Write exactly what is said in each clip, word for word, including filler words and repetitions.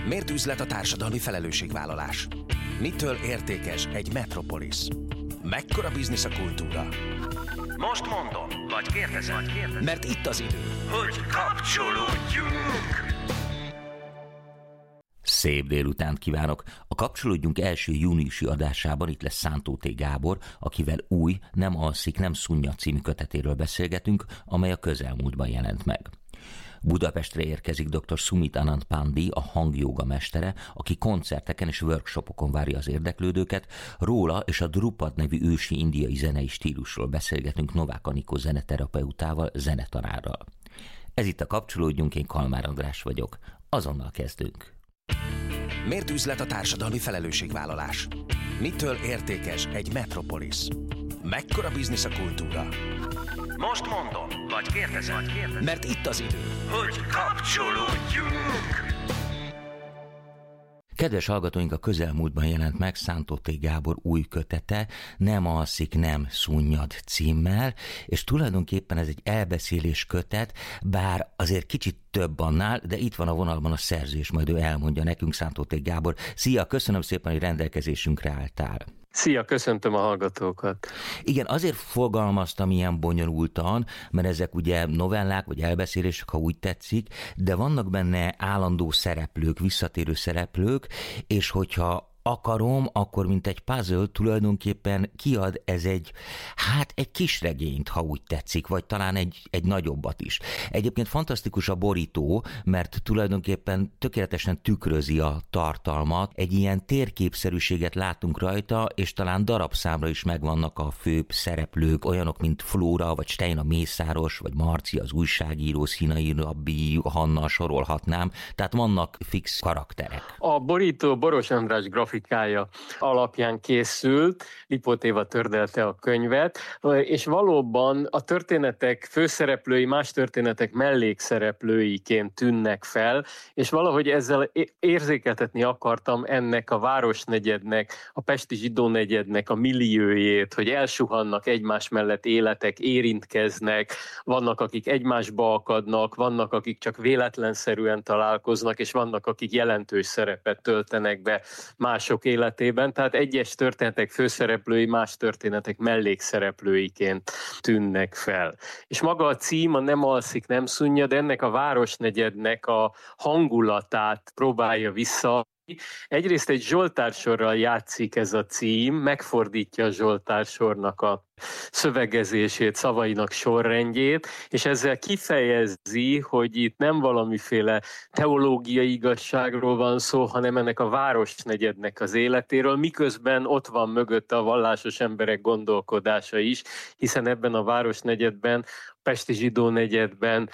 Miért üzlet a társadalmi felelősségvállalás? Mitől értékes egy metropolis? Mekkora biznisz a kultúra? Most mondom, vagy kérdezem, vagy kérdezem. Mert itt az idő, hogy kapcsolódjunk! Szép délutánt kívánok! A Kapcsolódjunk első júniusi adásában itt lesz Szántó T. Gábor, akivel új, Nem alszik, nem szunnyad című kötetéről beszélgetünk, amely a közelmúltban jelent meg. Budapestre érkezik dr. Sumit Anand Pandey, a hangjóga mestere, aki koncerteken és workshopokon várja az érdeklődőket. Róla és a Drupad nevű ősi indiai zenei stílusról beszélgetünk Novák Anikó zeneterapeutával, zenetanárral. Ez itt a Kapcsolódjunk, én Kalmár András vagyok. Azonnal kezdünk. Miért üzlet a társadalmi felelősségvállalás? Mitől értékes egy metropolis? Mekkora biznisz a kultúra? Most mondom, vagy kérdezem, vagy kérdezem. Mert itt az idő, hogy kapcsolódjunk! Kedves hallgatóink, a közelmúltban jelent meg Szántó T. Gábor új kötete, Nem alszik, nem szunnyad címmel, és tulajdonképpen ez egy elbeszélés kötet, bár azért kicsit több annál, de itt van a vonalban a szerző, és majd ő elmondja nekünk. Szántó T. Gábor, szia, köszönöm szépen, hogy rendelkezésünkre álltál. Szia, köszöntöm a hallgatókat. Igen, azért fogalmaztam ilyen bonyolultan, mert ezek ugye novellák, vagy elbeszélések, ha úgy tetszik, de vannak benne állandó szereplők, visszatérő szereplők, és hogyha akarom, akkor mint egy puzzle tulajdonképpen kiad ez egy, hát egy kis regényt, ha úgy tetszik, vagy talán egy, egy nagyobbat is. Egyébként fantasztikus a borító, mert tulajdonképpen tökéletesen tükrözi a tartalmat, egy ilyen térképszerűséget látunk rajta, és talán darabszámra is megvannak a főbb szereplők, olyanok, mint Flóra, vagy Stein a mészáros, vagy Marci az újságíró, Színai Rabbi, Hanna, sorolhatnám, tehát vannak fix karakterek. A borító Boros András grafikus grafikája alapján készült, Lipót Éva tördelte a könyvet, és valóban a történetek főszereplői más történetek mellékszereplőiként tűnnek fel, és valahogy ezzel érzékeltetni akartam ennek a városnegyednek, a pesti zsidónegyednek a milliójét, hogy elsuhannak egymás mellett életek, érintkeznek, vannak, akik egymásba akadnak, vannak, akik csak véletlenszerűen találkoznak, és vannak, akik jelentős szerepet töltenek be mások életében, tehát egyes történetek főszereplői más történetek mellékszereplőiként tűnnek fel. És maga a cím, a Nem alszik, nem szunnyad, ennek a városnegyednek a hangulatát próbálja vissza. Egyrészt egy zsoltársorral játszik ez a cím, megfordítja a zsoltársornak a szövegezését, szavainak sorrendjét, és ezzel kifejezi, hogy itt nem valamiféle teológiai igazságról van szó, hanem ennek a városnegyednek az életéről, miközben ott van mögötte a vallásos emberek gondolkodása is, hiszen ebben a városnegyedben, a pesti zsidó negyedben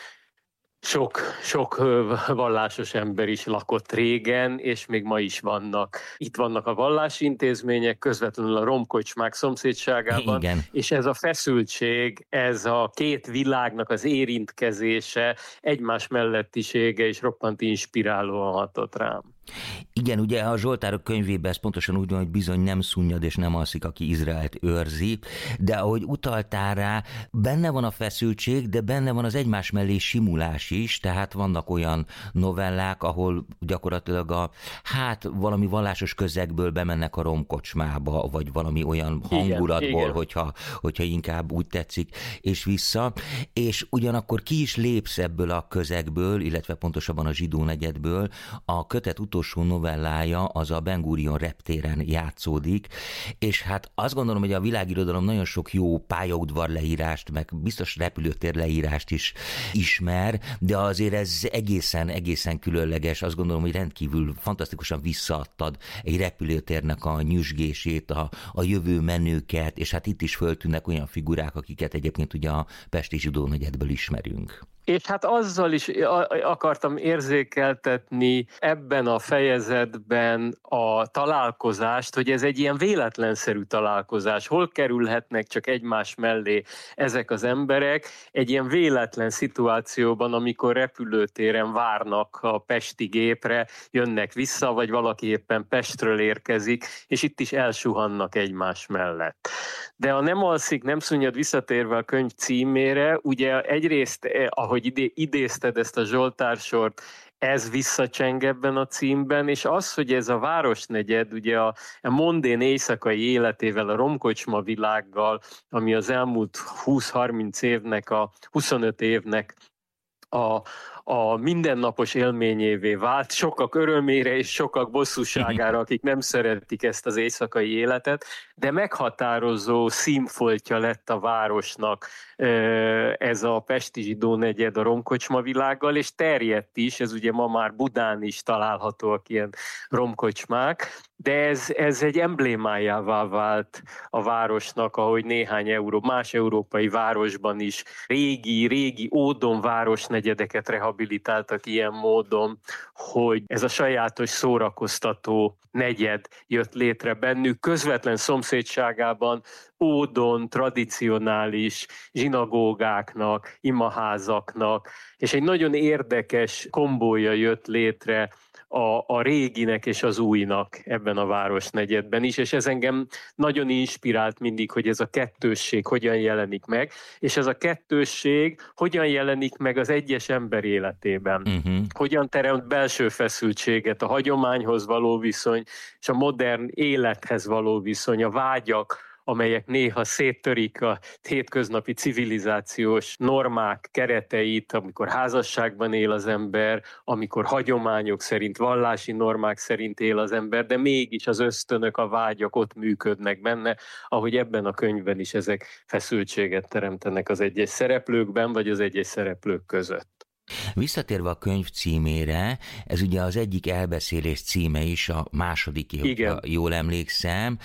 Sok, sok vallásos ember is lakott régen, és még ma is vannak. Itt vannak a vallási intézmények, közvetlenül a romkocsmák szomszédságában, igen. És ez a feszültség, ez a két világnak az érintkezése, egymás mellettisége is roppant inspirálóan hatott rám. Igen, ugye a Zsoltárok könyvében ez pontosan úgy van, hogy bizony nem szunnyad és nem alszik, aki Izraelt őrzi, de ahogy utaltál rá, benne van a feszültség, de benne van az egymás mellé simulás is, tehát vannak olyan novellák, ahol gyakorlatilag a, hát valami vallásos közegből bemennek a romkocsmába, vagy valami olyan hangulatból, igen, igen. Hogyha, hogyha inkább úgy tetszik, és vissza, és ugyanakkor ki is lépsz ebből a közegből, illetve pontosabban a zsidó negyedből. A kötet utolsó novellája az a Ben Gurion reptéren játszódik, és hát azt gondolom, hogy a világirodalom nagyon sok jó pályaudvar leírást, meg biztos repülőtér leírást is ismer, de azért ez egészen, egészen különleges. Azt gondolom, hogy rendkívül fantasztikusan visszaadtad egy repülőtérnek a nyüzsgését, a, a jövő menőket, és hát itt is föltűnnek olyan figurák, akiket egyébként ugye a pesti zsidó negyedből ismerünk. És hát azzal is akartam érzékeltetni ebben a fejezetben a találkozást, hogy ez egy ilyen véletlenszerű találkozás. Hol kerülhetnek csak egymás mellé ezek az emberek egy ilyen véletlen szituációban, amikor repülőtéren várnak a pesti gépre, jönnek vissza, vagy valaki éppen Pestről érkezik, és itt is elsuhannak egymás mellett. De a Nem alszik, nem szunnyad, visszatérve a könyv címére, ugye egyrészt, ahogy ahogy idé, idézted ezt a Zsoltársort, ez visszacseng ebben a címben, és az, hogy ez a városnegyed, ugye a, a mondén éjszakai életével, a romkocsma világgal, ami az elmúlt húsz-harminc évnek, a huszonöt évnek a, a mindennapos élményévé vált, sokak örömére és sokak bosszúságára, akik nem szeretik ezt az éjszakai életet, de meghatározó színfoltja lett a városnak ez a pesti zsidó negyed a romkocsma világgal, és terjedt is, ez ugye ma már Budán is találhatóak ilyen romkocsmák, de ez, ez egy emblémájává vált a városnak, ahogy néhány euró, más európai városban is régi, régi ódon városnegyedeket rehabilitáltak ilyen módon, hogy ez a sajátos szórakoztató negyed jött létre bennük, közvetlen szomszédságában ódon, tradicionális zsinagógáknak, imaházaknak, és egy nagyon érdekes kombója jött létre a, a réginek és az újnak ebben a városnegyedben is, és ez engem nagyon inspirált mindig, hogy ez a kettősség hogyan jelenik meg, és ez a kettősség hogyan jelenik meg az egyes ember életében. Uh-huh. Hogyan teremt belső feszültséget, a hagyományhoz való viszony, és a modern élethez való viszony, a vágyak, amelyek néha széttörik a hétköznapi civilizációs normák kereteit, amikor házasságban él az ember, amikor hagyományok szerint, vallási normák szerint él az ember, de mégis az ösztönök, a vágyak ott működnek benne, ahogy ebben a könyvben is ezek feszültséget teremtenek az egyes szereplőkben, vagy az egyes szereplők között. Visszatérve a könyv címére, ez ugye az egyik elbeszélés címe is, a második, ha jól emlékszem,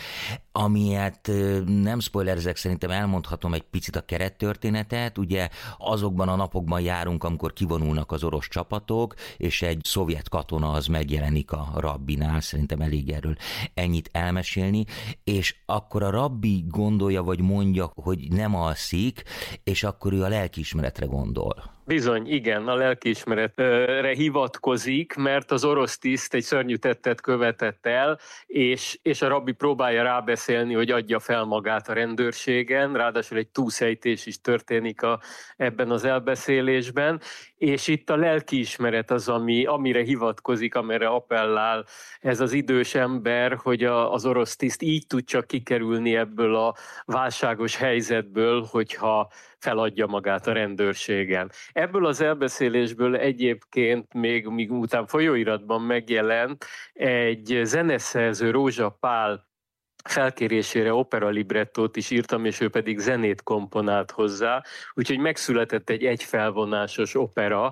amilyet nem spoilerezek, szerintem elmondhatom egy picit a kerettörténetet, ugye azokban a napokban járunk, amikor kivonulnak az orosz csapatok, és egy szovjet katona az megjelenik a rabbinál, szerintem elég erről ennyit elmesélni, és akkor a rabbi gondolja, vagy mondja, hogy nem alszik, és akkor ő a lelkiismeretre gondol. Bizony, igen, a lelkiismeretre hivatkozik, mert az orosz tiszt egy szörnyű tettet követett el, és, és a rabbi próbálja rábeszélni, hogy adja fel magát a rendőrségen, ráadásul egy túlszejtés is történik a, ebben az elbeszélésben, és itt a lelkiismeret az, ami, amire hivatkozik, amire appellál ez az idős ember, hogy a, az orosz tiszt így tud csak kikerülni ebből a válságos helyzetből, hogyha feladja magát a rendőrségen. Ebből az elbeszélésből egyébként még, még után folyóiratban megjelent egy zeneszerző, Rózsa Pál felkérésére operalibrettót is írtam, és ő pedig zenét komponált hozzá, úgyhogy megszületett egy egyfelvonásos opera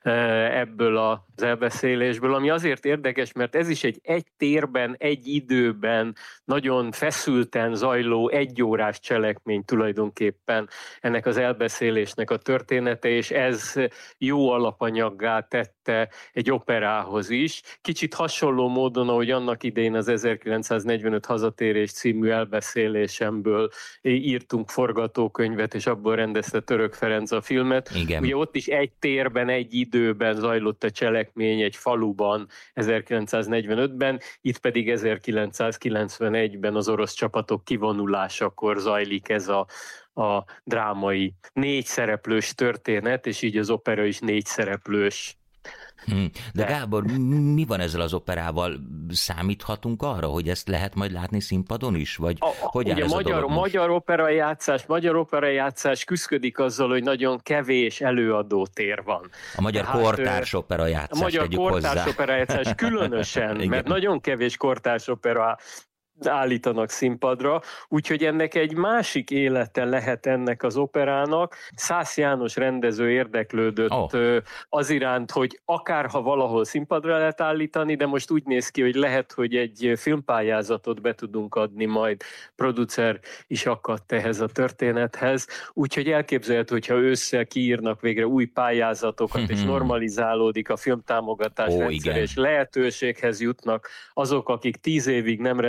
ebből az elbeszélésből, ami azért érdekes, mert ez is egy egy térben, egy időben nagyon feszülten zajló egyórás cselekmény tulajdonképpen ennek az elbeszélésnek a története, és ez jó alapanyaggá tette egy operához is. Kicsit hasonló módon, ahogy annak idején az ezerkilencszáznegyvenöt Hazatérés című elbeszélésemből írtunk forgatókönyvet, és abból rendezte Török Ferenc a filmet. Igen. Ugye ott is egy térben, egy időben zajlott a cselekmény egy faluban ezerkilencszáznegyvenötben, itt pedig ezerkilencszázkilencvenegyben az orosz csapatok kivonulásakor zajlik ez a, a drámai négy szereplős történet, és így az opera is négy szereplős. Hmm. De Gábor, mi van ezzel az operával? Számíthatunk arra, hogy ezt lehet majd látni színpadon is? Vagy a, hogy áll ugye ez magyar, a magyar operajátszás, magyar operajátszás küszködik azzal, hogy nagyon kevés előadótér van. A magyar hát, kortárs operajátszás, A magyar kortárs operajátszás különösen, mert nagyon kevés kortárs opera állítanak színpadra, úgyhogy ennek egy másik élete lehet ennek az operának. Szász János rendező érdeklődött oh. az iránt, hogy akárha valahol színpadra lehet állítani, de most úgy néz ki, hogy lehet, hogy egy filmpályázatot be tudunk adni, majd producer is akadt ehhez a történethez, úgyhogy elképzelhető, hogyha ősszel kiírnak végre új pályázatokat, és normalizálódik a filmtámogatás oh, rendszer, és lehetőséghez jutnak azok, akik tíz évig nem rendezhetnek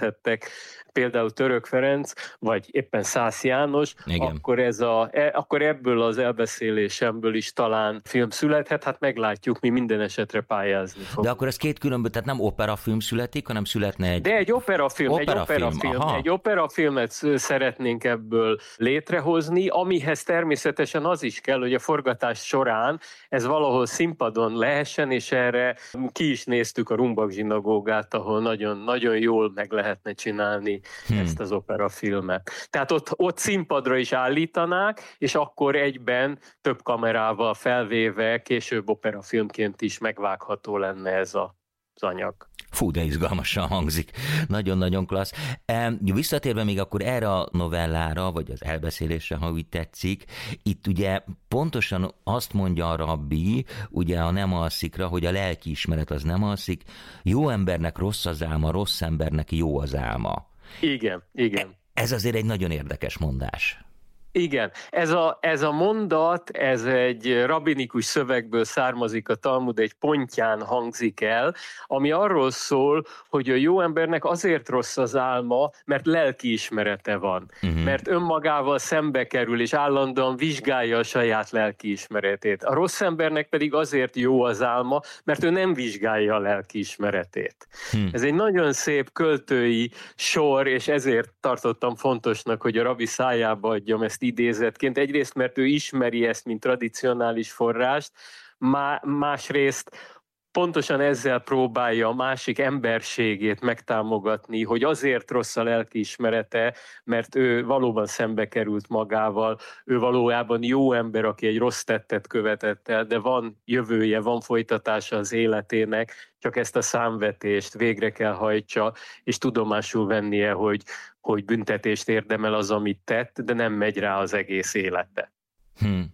születhettek, például Török Ferenc, vagy éppen Szász János, akkor, ez a, e, akkor ebből az elbeszélésemből is talán film születhet, hát meglátjuk, mi minden esetre pályázni fogunk. De akkor ez két különböző, tehát nem operafilm születik, hanem születne egy... De egy operafilm, operafilm, egy operafilm, egy operafilmet szeretnénk ebből létrehozni, amihez természetesen az is kell, hogy a forgatás során ez valahol színpadon lehessen, és erre ki is néztük a Rumbak zsinagógát, ahol nagyon, nagyon jól meg lehetne csinálni hmm. ezt az operafilmet. Tehát ott, ott színpadra is állítanák, és akkor egyben több kamerával felvéve később operafilmként is megvágható lenne ez a, az anyag. Fú, de izgalmasan hangzik. Nagyon-nagyon klassz. Visszatérve még akkor erre a novellára, vagy az elbeszélésre, ha úgy tetszik, itt ugye pontosan azt mondja a rabbi, ugye a nem alszikra, hogy a lelkiismeret az nem alszik, jó embernek rossz az álma, rossz embernek jó az álma. Igen, igen. Ez azért egy nagyon érdekes mondás. Igen, ez a, ez a mondat, ez egy rabinikus szövegből származik, a Talmud egy pontján hangzik el, ami arról szól, hogy a jó embernek azért rossz az álma, mert lelkiismerete van, uh-huh. mert önmagával szembe kerül, és állandóan vizsgálja a saját lelkiismeretét. A rossz embernek pedig azért jó az álma, mert ő nem vizsgálja a lelkiismeretét. Hmm. Ez egy nagyon szép költői sor, és ezért tartottam fontosnak, hogy a rabbi szájába adjam ezt idézetként. Egyrészt, mert ő ismeri ezt, mint tradicionális forrást, má, másrészt pontosan ezzel próbálja a másik emberségét megtámogatni, hogy azért rossz a lelkiismerete, mert ő valóban szembe került magával, ő valójában jó ember, aki egy rossz tettet követett el, de van jövője, van folytatása az életének, csak ezt a számvetést végre kell hajtsa, és tudomásul vennie, hogy, hogy büntetést érdemel az, amit tett, de nem megy rá az egész életbe. Hmm.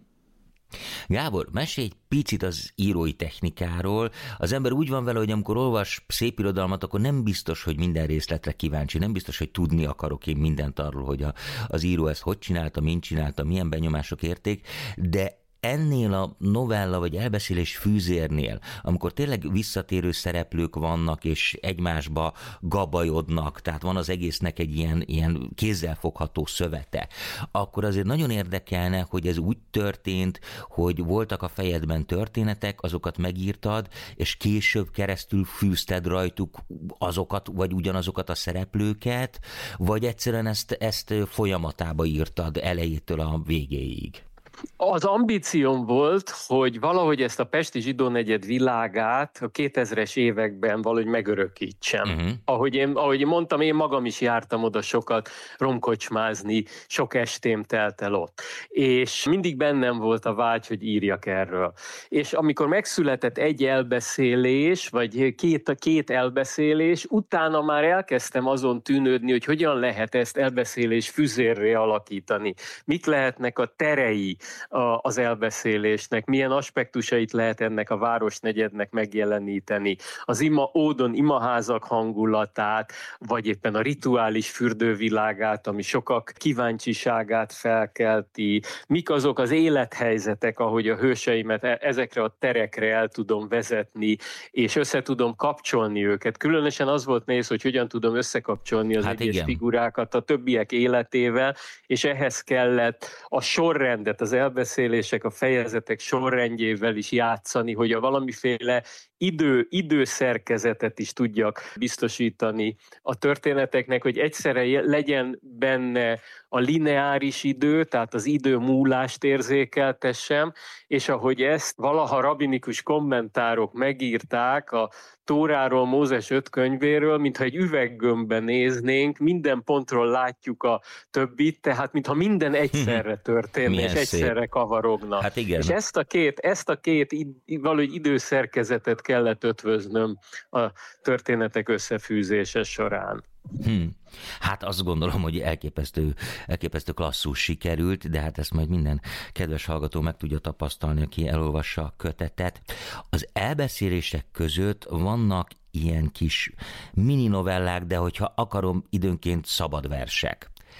Gábor, mesélj egy picit az írói technikáról. Az ember úgy van vele, hogy amikor olvas szép irodalmat, akkor nem biztos, hogy minden részletre kíváncsi, nem biztos, hogy tudni akarok én mindent arról, hogy a, az író ezt hogy csinálta, mint csinálta, milyen benyomások érték, de ennél a novella vagy elbeszélés fűzérnél, amikor tényleg visszatérő szereplők vannak, és egymásba gabajodnak, tehát van az egésznek egy ilyen, ilyen kézzelfogható szövete, akkor azért nagyon érdekelne, hogy ez úgy történt, hogy voltak a fejedben történetek, azokat megírtad, és később keresztül fűzted rajtuk azokat, vagy ugyanazokat a szereplőket, vagy egyszerűen ezt, ezt folyamatába írtad elejétől a végéig? Az ambícióm volt, hogy valahogy ezt a pesti zsidónegyed világát a kétezres években valahogy megörökítsem. Uh-huh. Ahogy, én, ahogy én mondtam, én magam is jártam oda sokat romkocsmázni, sok estém telt el ott. És mindig bennem volt a vágy, hogy írjak erről. És amikor megszületett egy elbeszélés, vagy két, két elbeszélés, utána már elkezdtem azon tűnődni, hogy hogyan lehet ezt elbeszélés füzérré alakítani. Mik lehetnek a terei az elbeszélésnek, milyen aspektusait lehet ennek a városnegyednek megjeleníteni, az ima, ódon imaházak hangulatát, vagy éppen a rituális fürdővilágát, ami sokak kíváncsiságát felkelti, mik azok az élethelyzetek, ahogy a hőseimet ezekre a terekre el tudom vezetni, és össze tudom kapcsolni őket. Különösen az volt nehéz, hogy hogyan tudom összekapcsolni az hát egyes igen. figurákat a többiek életével, és ehhez kellett a sorrendet, az elbeszélések, a fejezetek sorrendjével is játszani, hogy a valamiféle idő, időszerkezetet is tudjak biztosítani a történeteknek, hogy egyszerre legyen benne a lineáris idő, tehát az idő múlást érzékeltessem, és ahogy ezt valaha rabinikus kommentárok megírták a Tóráról, Mózes öt könyvéről, mintha egy üveggömbben néznénk, minden pontról látjuk a többit, tehát mintha minden egyszerre történne, és egyszerre szép. kavarogna. Hát igen. És ezt a két, ezt a két id- valahogy időszerkezetet kellett ötvöznöm a történetek összefűzése során. Hmm. Hát azt gondolom, hogy elképesztő, elképesztő klasszus sikerült, de hát ezt majd minden kedves hallgató meg tudja tapasztalni, aki elolvassa a kötetet. Az elbeszélések között vannak ilyen kis mini novellák, de hogyha akarom, időnként szabad versek.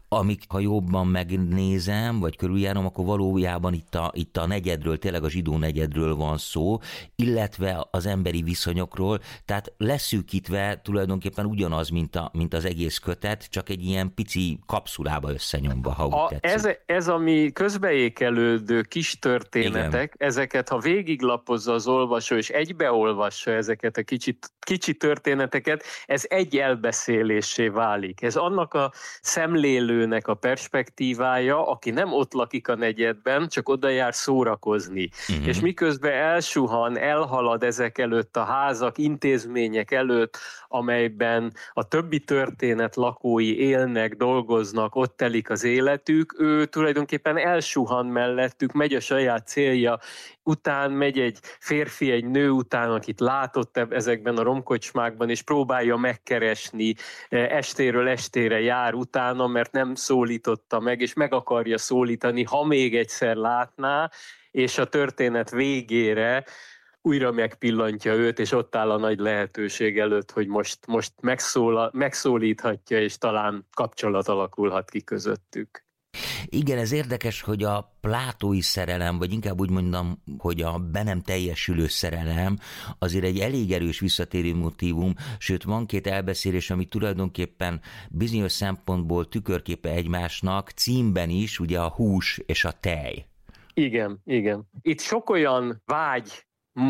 amik, ha jobban megnézem, vagy körüljárom, akkor valójában itt a, itt a negyedről, tényleg a zsidó negyedről van szó, illetve az emberi viszonyokról, tehát leszűkítve tulajdonképpen ugyanaz, mint, a, mint az egész kötet, csak egy ilyen pici kapszulába összenyomva, ha úgy a, tetszik. ez, ez, ami közbeékelődő kis történetek, igen, ezeket, ha végiglapozza az olvasó, és egybeolvassa ezeket a kicsi, kicsi történeteket, ez egy elbeszélésé válik. Ez annak a szemlélőnek a perspektívája, aki nem ott lakik a negyedben, csak oda jár szórakozni. Uh-huh. És miközben elsuhan, elhalad ezek előtt a házak, intézmények előtt, amelyben a többi történet lakói élnek, dolgoznak, ott telik az életük, ő tulajdonképpen elsuhan mellettük, megy a saját célja után, megy egy férfi, egy nő után, akit látott ezekben a romkocsmákban, és próbálja megkeresni, estéről estére jár utána, mert nem szólította meg, és meg akarja szólítani, ha még egyszer látná, és a történet végére újra megpillantja őt, és ott áll a nagy lehetőség előtt, hogy most, most megszól, megszólíthatja, és talán kapcsolat alakulhat ki közöttük. Igen, ez érdekes, hogy a plátói szerelem, vagy inkább úgy mondom, hogy a be nem teljesülő szerelem azért egy elég erős visszatérő motívum, sőt van két elbeszélés, ami tulajdonképpen bizonyos szempontból tükörképe egymásnak, címben is, ugye a hús és a tej. Igen, igen. Itt sok olyan vágy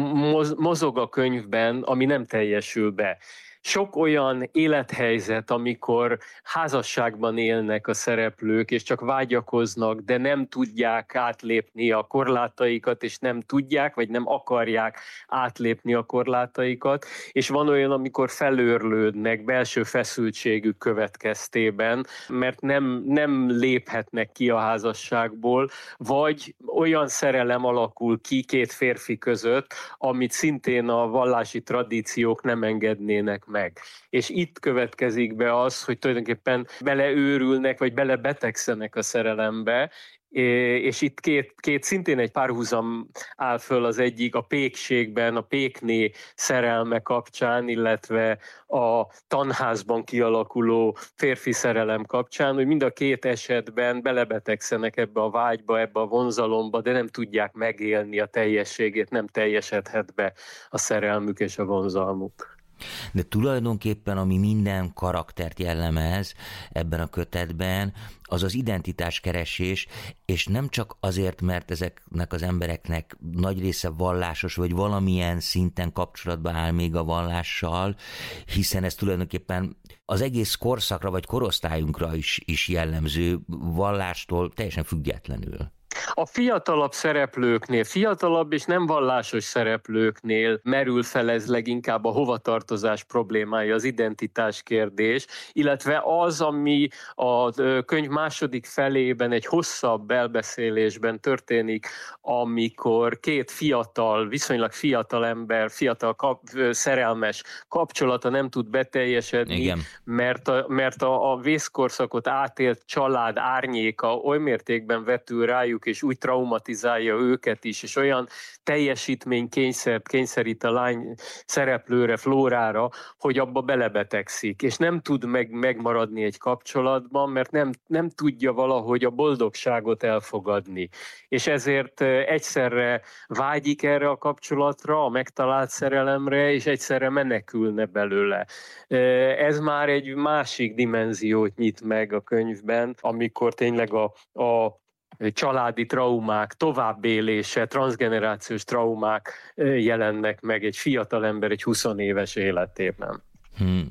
mozog a könyvben, ami nem teljesül be. Sok olyan élethelyzet, amikor házasságban élnek a szereplők, és csak vágyakoznak, de nem tudják átlépni a korlátaikat, és nem tudják, vagy nem akarják átlépni a korlátaikat, és van olyan, amikor felőrlődnek belső feszültségük következtében, mert nem, nem léphetnek ki a házasságból, vagy olyan szerelem alakul ki két férfi között, amit szintén a vallási tradíciók nem engednének meg. Meg. És itt következik be az, hogy tulajdonképpen beleőrülnek, vagy belebetegszenek a szerelembe, és itt két, két szintén egy párhuzam áll föl, az egyik a pékségben, a pékné szerelme kapcsán, illetve a tanházban kialakuló férfi szerelem kapcsán, hogy mind a két esetben belebetegszenek ebbe a vágyba, ebbe a vonzalomba, de nem tudják megélni a teljességét, nem teljesedhet be a szerelmük és a vonzalmuk. De tulajdonképpen, ami minden karaktert jellemez ebben a kötetben, az az identitáskeresés, és nem csak azért, mert ezeknek az embereknek nagy része vallásos, vagy valamilyen szinten kapcsolatban áll még a vallással, hiszen ez tulajdonképpen az egész korszakra, vagy korosztályunkra is, is jellemző, vallástól teljesen függetlenül. A fiatalabb szereplőknél, fiatalabb és nem vallásos szereplőknél merül fel ez leginkább a hovatartozás problémája, az identitás kérdés, illetve az, ami a könyv második felében egy hosszabb elbeszélésben történik, amikor két fiatal, viszonylag fiatal ember, fiatal kap, szerelmes kapcsolata nem tud beteljesedni, igen, mert a, mert a, a vészkorszakot átélt család árnyéka oly mértékben vetül rájuk, és úgy traumatizálja őket is, és olyan teljesítménykényszert kényszerít a lány szereplőre, Flórára, hogy abba belebetegszik, és nem tud meg, megmaradni egy kapcsolatban, mert nem, nem tudja valahogy a boldogságot elfogadni. És ezért egyszerre vágyik erre a kapcsolatra, a megtalált szerelemre, és egyszerre menekülne belőle. Ez már egy másik dimenziót nyit meg a könyvben, amikor tényleg a, a családi traumák, továbbélése, transzgenerációs traumák jelennek meg egy fiatalember egy huszonéves életében. Hmm.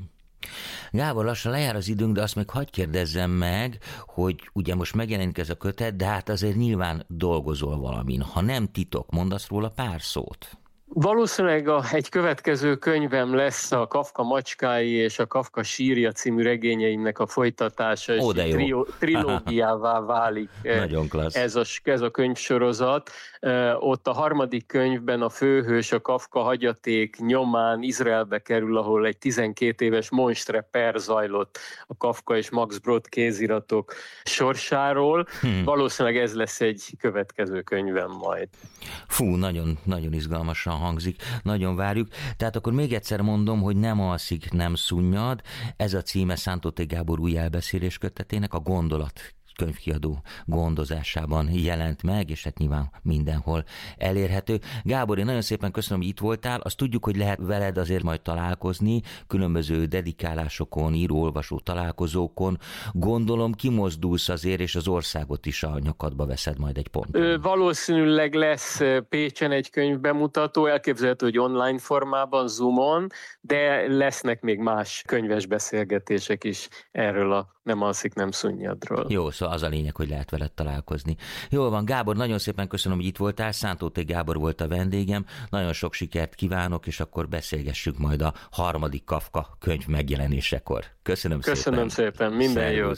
Gábor, lassan lejár az időnk, de azt még hadd kérdezzem meg, hogy ugye most megjelenik ez a kötet, de hát azért nyilván dolgozol valamin. Ha nem titok, mondasz róla pár szót? Valószínűleg a, egy következő könyvem lesz a Kafka macskái és a Kafka sírja című regényeimnek a folytatása, és tri- trilógiává válik ez a, ez a könyvsorozat. Ott a harmadik könyvben a főhős a Kafka hagyaték nyomán Izraelbe kerül, ahol egy tizenkét éves monstre per zajlott a Kafka és Max Brod kéziratok sorsáról. Hmm. Valószínűleg ez lesz egy következő könyvem majd. Fú, nagyon, nagyon izgalmasan izgalmasan hangzik, nagyon várjuk. Tehát akkor még egyszer mondom, hogy Nem alszik, nem szunnyad. Ez a címe Szántó T. Gábor új elbeszélés kötetének, a Gondolat könyvkiadó gondozásában jelent meg, és hát nyilván mindenhol elérhető. Gábor, én nagyon szépen köszönöm, hogy itt voltál. Azt tudjuk, hogy lehet veled azért majd találkozni, különböző dedikálásokon, író-olvasó találkozókon. Gondolom, kimozdulsz azért, és az országot is a nyakadba veszed majd egy ponton. Ö, valószínűleg lesz Pécsen egy könyvbemutató, elképzelhető, hogy online formában, Zoomon, de lesznek még más könyves beszélgetések is erről a Nem alszik, nem szunnyadról. Jó, szóval az a lényeg, hogy lehet veled találkozni. Jól van, Gábor, nagyon szépen köszönöm, hogy itt voltál. Szántó T. Gábor volt a vendégem. Nagyon sok sikert kívánok, és akkor beszélgessük majd a harmadik Kafka könyv megjelenésekor. Köszönöm, Köszönöm szépen. szépen, minden jót.